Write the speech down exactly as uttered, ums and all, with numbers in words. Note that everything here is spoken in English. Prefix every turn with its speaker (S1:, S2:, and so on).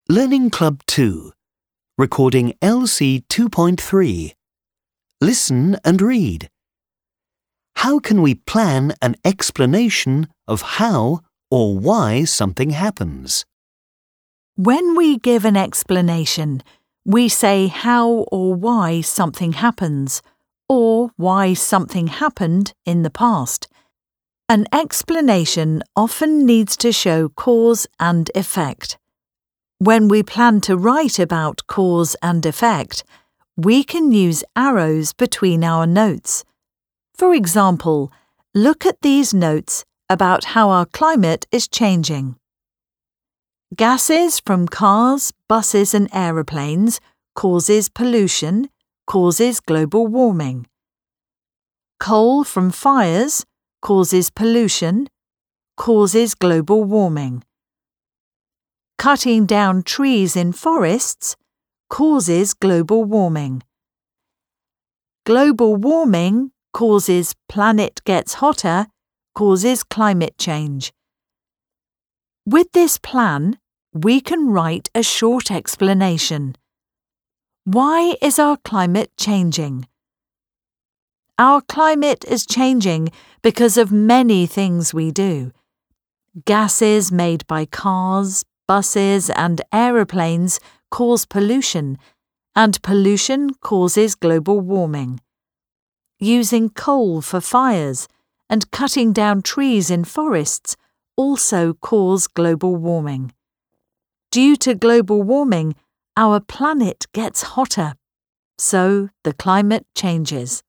S1: Learning Club two, recording L C two point three. Listen and read. How can we plan an explanation of how or why something happens?
S2: When we give an explanation, we say how or why something happens, or why something happened in the past. An explanation often needs to show cause and effect. When we plan to write about cause and effect, we can use arrows between our notes. For example, look at these notes about how our climate is changing. Gases from cars, buses and aeroplanes causes pollution, causes global warming. Coal from fires causes pollution, causes global warming. Cutting down trees in forests causes global warming. Global warming causes planet gets hotter, causes climate change. With this plan, we can write a short explanation. Why is our climate changing? Our climate is changing because of many things we do. Gases made by cars, buses and aeroplanes cause pollution, and pollution causes global warming. Using coal for fires and cutting down trees in forests also cause global warming. Due to global warming, our planet gets hotter, so the climate changes.